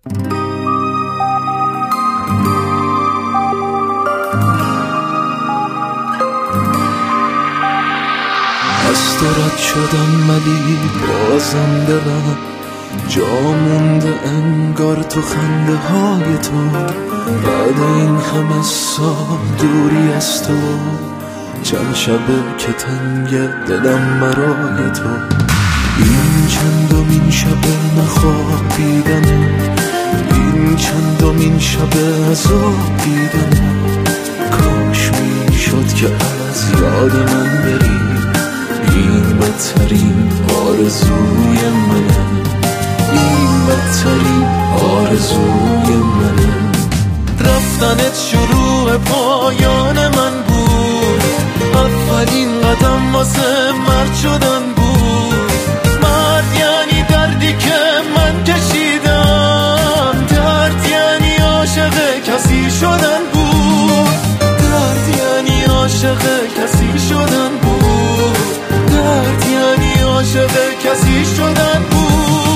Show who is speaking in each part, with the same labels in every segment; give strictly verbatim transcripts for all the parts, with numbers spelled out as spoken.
Speaker 1: از تو رد شدم ولی بازم دلم جا مونده انگار تو خنده های تو. بعد این همه سال دوری از تو چند شبه که تنگ دلم برای تو. این چندمین شبه نخوابیدنه، این چندمین شبه عذاب دیدنه. کاش میشد که از یاد من بری، این بدترین آرزوی منه، این بدترین آرزوی منه. رفتنت شروع پایان من بود، اولین قدم واسه مرد شدن بود. مرد یعنی دردی که من کشیدم، درد یعنی عاشق کسی شدن بود. درد یعنی عاشق کسی شدن بود، درد یعنی عاشق کسی شدن بود.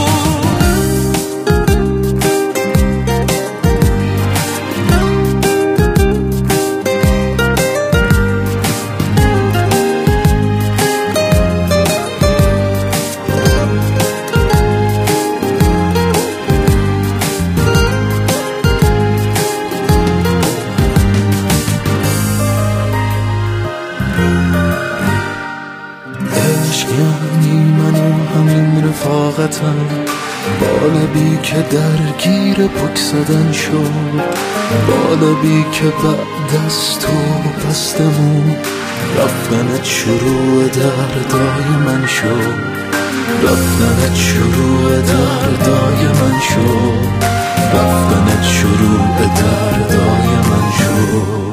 Speaker 1: یعنی من و همین رفاقتم، بالبی که درگیر پک زدن شد، بالبی که بعد از تو بستمون. رفتنت شروع دردای من شد، رفتنت شروع دردای من شد، رفتنت شروع دردای من شد.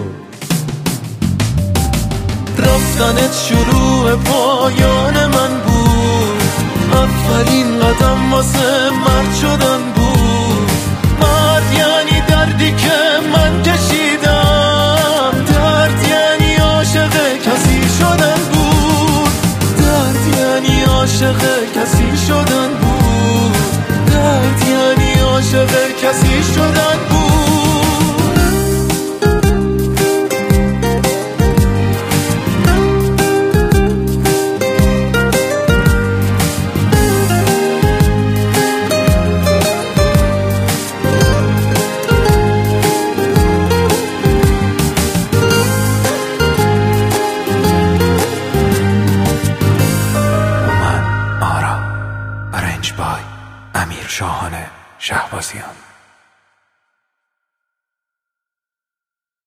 Speaker 1: رفتنت شروع پایان من بود، اولین قدم واسه مرد شدن بود. مرد یعنی دردی که من کشیدم، درد یعنی عاشق کسی شدن بود. درد یعنی عاشق کسی شدن بود، درد یعنی عاشق کسی شدن بود.
Speaker 2: امیر شاهانه شهبازیان.